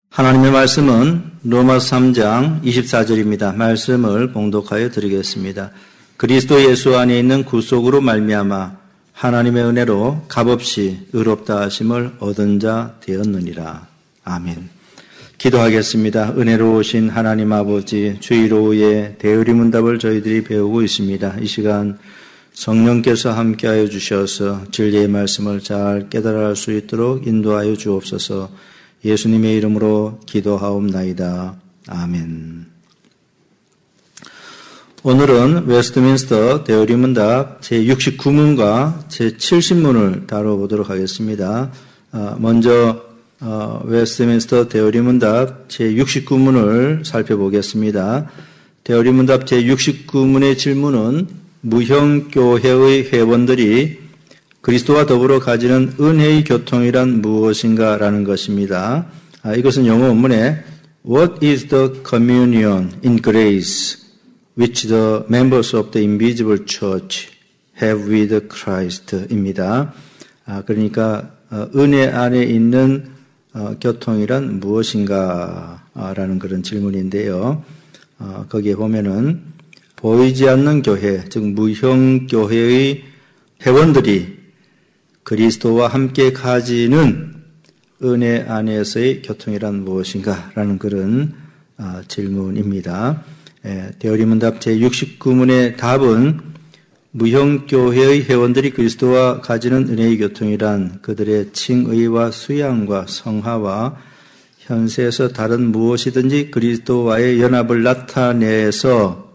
하나님의 말씀은 로마서 3장 24절입니다. 말씀을 봉독하여 드리겠습니다. 그리스도 예수 안에 있는 구속으로 말미암아 하나님의 은혜로 값없이 의롭다 하심을 얻은 자 되었느니라. 아멘. 기도하겠습니다. 은혜로우신 하나님 아버지, 주일 오후에 대의문답을 저희들이 배우고 있습니다. 이 시간 성령께서 함께하여 주셔서 진리의 말씀을 잘 깨달아 할 수 있도록 인도하여 주옵소서. 예수님의 이름으로 기도하옵나이다. 아멘. 오늘은 웨스트민스터 대의문답 제69문과 제70문을 다뤄보도록 하겠습니다. 먼저 웨스트민스터 대의문답 제69문을 살펴보겠습니다. 대의문답 제69문의 질문은 무형교회의 회원들이 그리스도와 더불어 가지는 은혜의 교통이란 무엇인가? 라는 것입니다. 이것은 영어 원문에 What is the communion in grace which the members of the invisible church have with Christ? 입니다. 그러니까 은혜 안에 있는 교통이란 무엇인가? 라는 그런 질문인데요. 거기에 보면은 보이지 않는 교회, 즉 무형교회의 회원들이 그리스도와 함께 가지는 은혜 안에서의 교통이란 무엇인가? 라는 그런 질문입니다. 대의문답 제69문의 답은 무형교회의 회원들이 그리스도와 가지는 은혜의 교통이란 그들의 칭의와 수양과 성화와 현세에서 다른 무엇이든지 그리스도와의 연합을 나타내서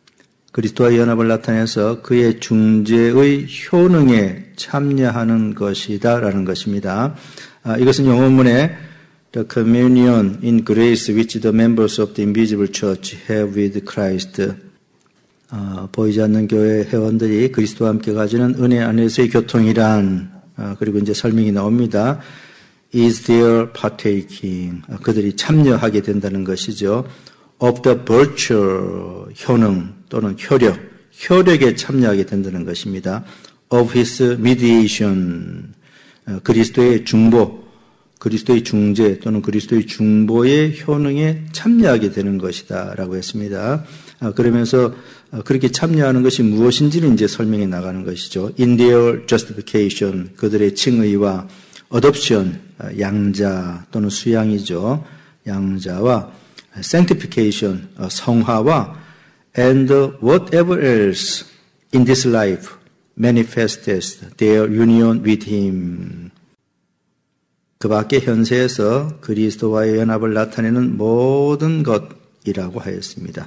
그의 중재의 효능에 참여하는 것이다 라는 것입니다. 이것은 영어 원문에 The communion in grace which the members of the invisible church have with Christ. 보이지 않는 교회 회원들이 그리스도와 함께 가지는 은혜 안에서의 교통이란, 그리고 이제 설명이 나옵니다. is their partaking. 그들이 참여하게 된다는 것이죠. of the virtue, 효능 또는 효력에 참여하게 된다는 것입니다. of his mediation, 그리스도의 중보, 그리스도의 중재 또는 그리스도의 중보의 효능에 참여하게 되는 것이다 라고 했습니다. 그러면서 그렇게 참여하는 것이 무엇인지는 이제 설명해 나가는 것이죠. in their justification, 그들의 칭의와 adoption, 양자 또는 수양이죠. 양자와 sanctification, 성화와 and whatever else in this life manifests their union with him. 그 밖에 현세에서 그리스도와의 연합을 나타내는 모든 것이라고 하였습니다.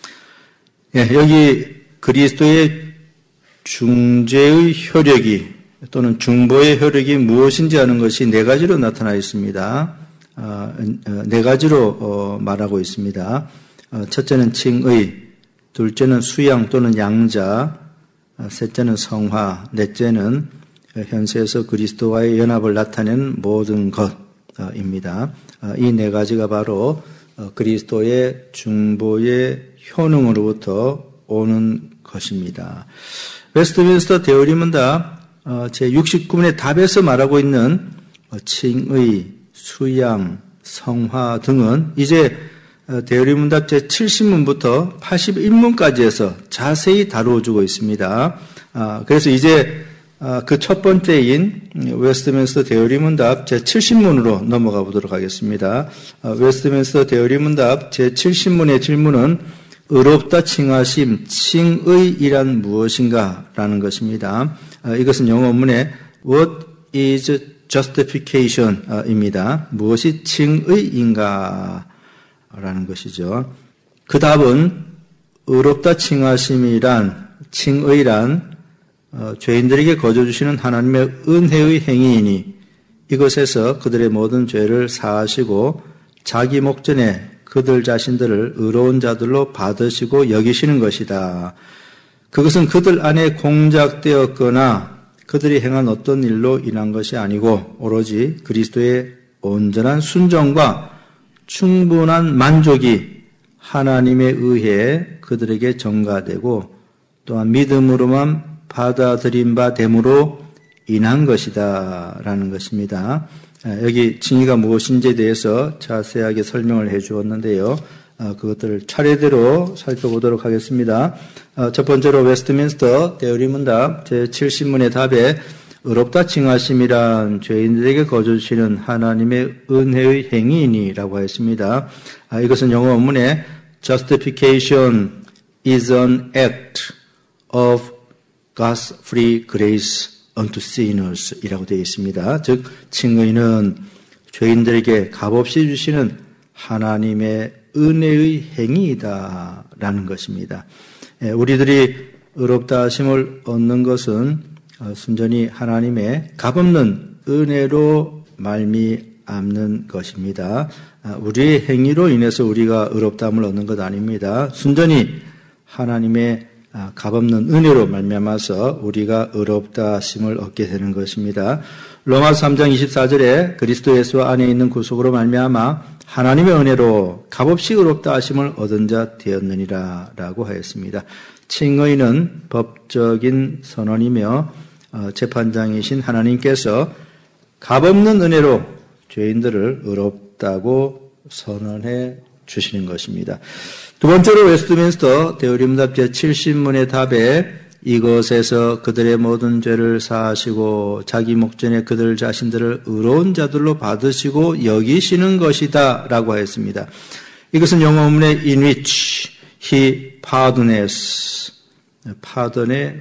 여기 그리스도의 중재의 효력이 또는 중보의 효력이 무엇인지 하는 것이 네 가지로 나타나 있습니다. 네 가지로 말하고 있습니다. 첫째는 칭의, 둘째는 수양 또는 양자, 셋째는 성화, 넷째는 현세에서 그리스도와의 연합을 나타내는 모든 것입니다. 이 네 가지가 바로 그리스도의 중보의 효능으로부터 오는 것입니다. 웨스트민스터 대의문답 제69문의 답에서 말하고 있는 칭의, 수양, 성화 등은 이제 대의문답 제70문부터 81문까지 해서 자세히 다루어주고 있습니다. 그래서 이제 그 첫 번째인 웨스트민스터 대의문답 제70문으로 넘어가 보도록 하겠습니다. 웨스트민스터 대의문답 제70문의 질문은 의롭다 칭하심, 칭의이란 무엇인가? 라는 것입니다. 이것은 영어 원문에 What is justification? 입니다. 무엇이 칭의인가? 라는 것이죠. 그 답은 의롭다 칭하심이란, 칭의란 죄인들에게 거저주시는 하나님의 은혜의 행위이니 이것에서 그들의 모든 죄를 사하시고 자기 목전에 그들 자신들을 의로운 자들로 받으시고 여기시는 것이다. 그것은 그들 안에 공작되었거나 그들이 행한 어떤 일로 인한 것이 아니고 오로지 그리스도의 온전한 순종과 충분한 만족이 하나님에 의해 그들에게 전가되고 또한 믿음으로만 받아들인 바 됨으로 인한 것이다 라는 것입니다. 여기 칭의가 무엇인지에 대해서 자세하게 설명을 해 주었는데요. 그것들을 차례대로 살펴보도록 하겠습니다. 첫 번째로 웨스트민스터 대의문답 제70문의 답에 의롭다 칭하심이란 죄인들에게 거저주시는 하나님의 은혜의 행위이니라고 했습니다. 이것은 영어 원문에 Justification is an act of God's free grace unto sinners 이라고 되어 있습니다. 즉 칭의는 죄인들에게 값없이 주시는 하나님의 은혜의 행위이다라는 것입니다. 우리들이 의롭다 하심을 얻는 것은 순전히 하나님의 값없는 은혜로 말미암는 것입니다. 우리의 행위로 인해서 우리가 의롭다함을 얻는 것 아닙니다. 순전히 하나님의 값없는 은혜로 말미암아서 우리가 의롭다 하심을 얻게 되는 것입니다. 로마서 3장 24절에 그리스도 예수 안에 있는 구속으로 말미암아 하나님의 은혜로 값없이 의롭다 하심을 얻은 자 되었느니라 라고 하였습니다. 칭의는 법적인 선언이며 재판장이신 하나님께서 값없는 은혜로 죄인들을 의롭다고 선언해 주시는 것입니다. 두 번째로 웨스트민스터 대의문답 제70문의 답에 이것에서 그들의 모든 죄를 사하시고 자기 목전에 그들 자신들을 의로운 자들로 받으시고 여기시는 것이다 라고 하였습니다. 이것은 영어 원문의 in which he pardoneth, pardon의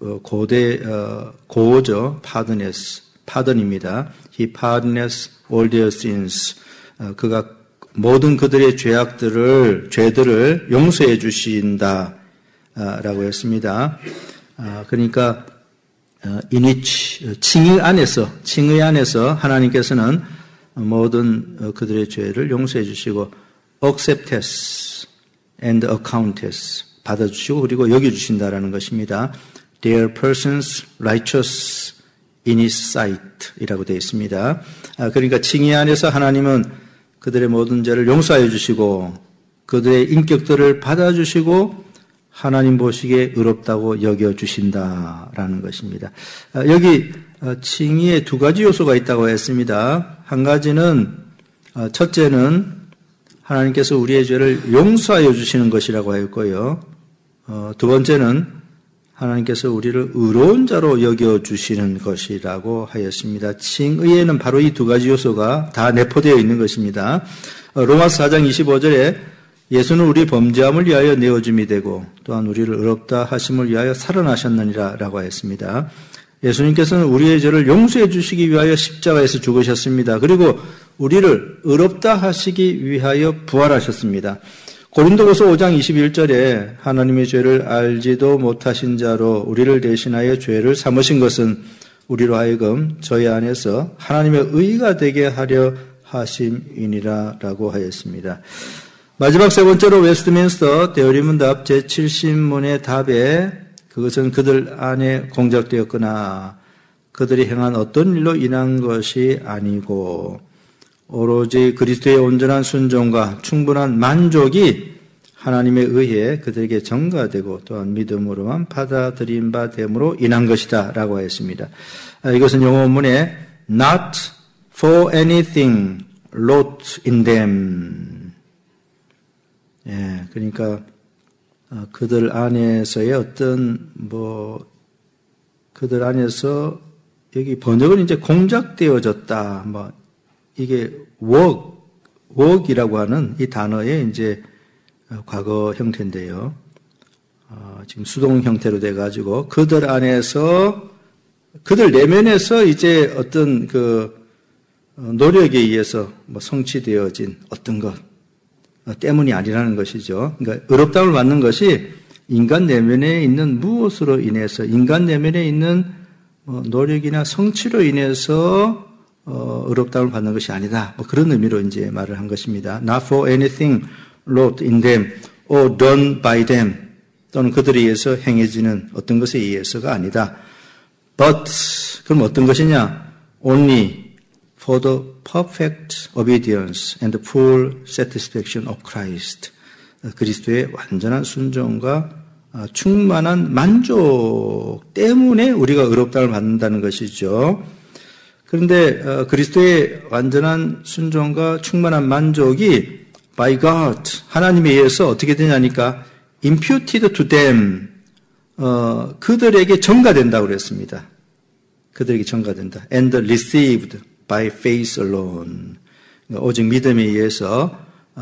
고어죠. pardon입니다. he pardoneth all their sins. 그가 모든 그들의 죄들을 용서해 주신다 라고 했습니다. 그러니까 in which 칭의 안에서 하나님께서는 모든 그들의 죄를 용서해 주시고 accepteth and accounteth 받아주시고 그리고 여겨주신다라는 것입니다. Their persons righteous in His sight 이라고 되어 있습니다. 그러니까 칭의 안에서 하나님은 그들의 모든 죄를 용서해 주시고 그들의 인격들을 받아주시고 하나님 보시기에 의롭다고 여겨주신다라는 것입니다. 여기 칭의에 두 가지 요소가 있다고 했습니다. 한 가지는 첫째는 하나님께서 우리의 죄를 용서하여 주시는 것이라고 하였고요. 두 번째는 하나님께서 우리를 의로운 자로 여겨주시는 것이라고 하였습니다. 칭의에는 바로 이 두 가지 요소가 다 내포되어 있는 것입니다. 로마서 4장 25절에 예수는 우리 범죄함을 위하여 내어줌이 되고 또한 우리를 의롭다 하심을 위하여 살아나셨느니라 라고 하였습니다. 예수님께서는 우리의 죄를 용서해 주시기 위하여 십자가에서 죽으셨습니다. 그리고 우리를 의롭다 하시기 위하여 부활하셨습니다. 고린도후서 5장 21절에 하나님의 죄를 알지도 못하신 자로 우리를 대신하여 죄를 삼으신 것은 우리로 하여금 저희 안에서 하나님의 의가 되게 하려 하심이니라 라고 하였습니다. 마지막 세 번째로 웨스트민스터 대의문답 제70문의 답에 그것은 그들 안에 공작되었거나 그들이 행한 어떤 일로 인한 것이 아니고 오로지 그리스도의 온전한 순종과 충분한 만족이 하나님에 의해 그들에게 전가되고 또한 믿음으로만 받아들인 바 됨으로 인한 것이다 라고 했습니다. 이것은 영어 원문에 not for anything wrought in them. 그러니까 그들 안에서의 어떤 그들 안에서 여기 번역은 이제 공작되어졌다. 이게 work이라고 하는 이 단어의 이제 과거 형태인데요. 지금 수동 형태로 돼가지고 그들 안에서 그들 내면에서 이제 어떤 노력에 의해서 성취되어진 어떤 것 때문이 아니라는 것이죠. 그러니까 의롭다움을 받는 것이 인간 내면에 있는 무엇으로 인해서 인간 내면에 있는 노력이나 성취로 인해서 의롭다움을 받는 것이 아니다. 그런 의미로 이제 말을 한 것입니다. Not for anything wrought in them or done by them 또는 그들에 의해서 행해지는 어떤 것에 의해서가 아니다. But 그럼 어떤 것이냐? Only for the perfect obedience and the full satisfaction of Christ. 그리스도의 완전한 순종과 충만한 만족 때문에 우리가 의롭다움을 받는다는 것이죠. 그런데 그리스도의 완전한 순종과 충만한 만족이 by God, 하나님에 의해서 어떻게 되냐니까 imputed to them, 그들에게 전가된다고 그랬습니다. 그들에게 전가된다. and received by faith alone. 오직 믿음에 의해서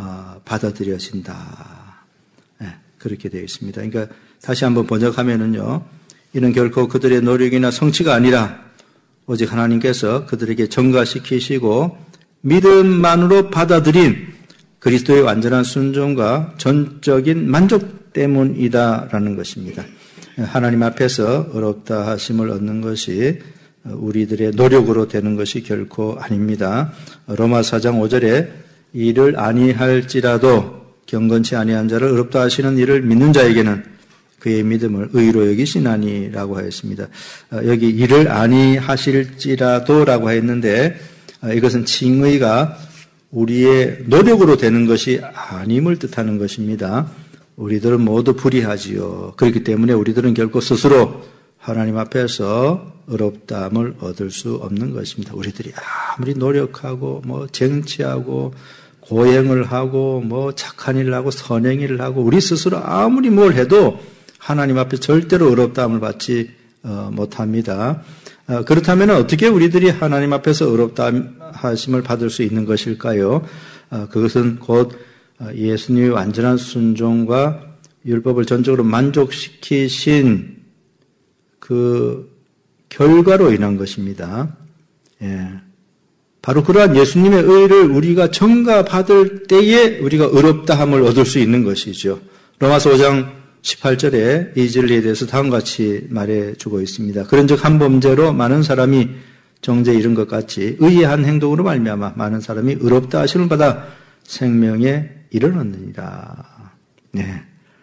받아들여진다. 네, 그렇게 되어 있습니다. 그러니까 다시 한번 번역하면은요, 이는 결코 그들의 노력이나 성취가 아니라 오직 하나님께서 그들에게 전가시키시고 믿음만으로 받아들인 그리스도의 완전한 순종과 전적인 만족 때문이다라는 것입니다. 하나님 앞에서 의롭다 하심을 얻는 것이 우리들의 노력으로 되는 것이 결코 아닙니다. 로마서 4장 5절에 이를 아니할지라도 경건치 아니한 자를 의롭다 하시는 이를 믿는 자에게는 그의 믿음을 의로 여기시나니라고 하였습니다. 여기 이를 아니하실지라도라고 했는데 이것은 칭의가 우리의 노력으로 되는 것이 아님을 뜻하는 것입니다. 우리들은 모두 불의하지요. 그렇기 때문에 우리들은 결코 스스로 하나님 앞에서 의롭다함을 얻을 수 없는 것입니다. 우리들이 아무리 노력하고 쟁취하고 고행을 하고 착한 일을 하고 선행 일을 하고 우리 스스로 아무리 뭘 해도 하나님 앞에 절대로 의롭다함을 받지 못합니다. 그렇다면 어떻게 우리들이 하나님 앞에서 의롭다 하심을 받을 수 있는 것일까요? 그것은 곧 예수님의 완전한 순종과 율법을 전적으로 만족시키신 그 결과로 인한 것입니다. 예. 바로 그러한 예수님의 의를 우리가 전가받을 때에 우리가 의롭다함을 얻을 수 있는 것이죠. 로마서 5장 18절에 이 진리에 대해서 다음과 같이 말해주고 있습니다. 그런즉 한 범죄로 많은 사람이 정죄에 이른 것 같이 의의 한 행동으로 말미암아 많은 사람이 의롭다 하심을 받아 생명에 이르렀느니라. 네.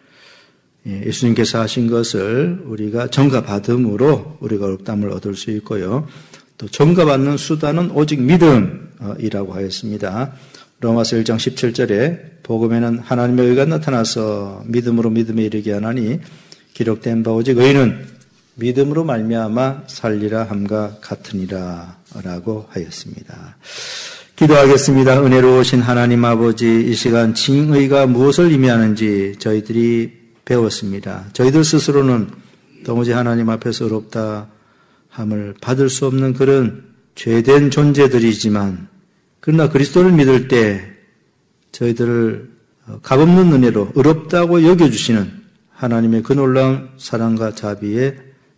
예수님께서 하신 것을 우리가 전가받음으로 우리가 의롭다함을 얻을 수 있고요. 또 전가받는 수단은 오직 믿음이라고 하였습니다. 로마서 1장 17절에 복음에는 하나님의 의가 나타나서 믿음으로 믿음에 이르게 하나니 기록된 바 오직 의는 믿음으로 말미암아 살리라 함과 같으니라 라고 하였습니다. 기도하겠습니다. 은혜로우신 하나님 아버지, 이 시간 칭의가 무엇을 의미하는지 저희들이 배웠습니다. 저희들 스스로는 도무지 하나님 앞에서 의롭다 함을 받을 수 없는 그런 죄된 존재들이지만 그러나 그리스도를 믿을 때 저희들을 값없는 은혜로 의롭다고 여겨주시는 하나님의 그 놀라운 사랑과 자비에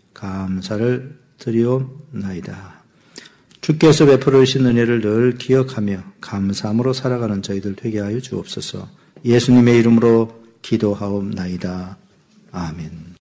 감사를 드리옵나이다. 주께서 베풀어 주신 은혜를 늘 기억하며 감사함으로 살아가는 저희들 되게 하여 주옵소서. 예수님의 이름으로 기도하옵나이다. 아멘.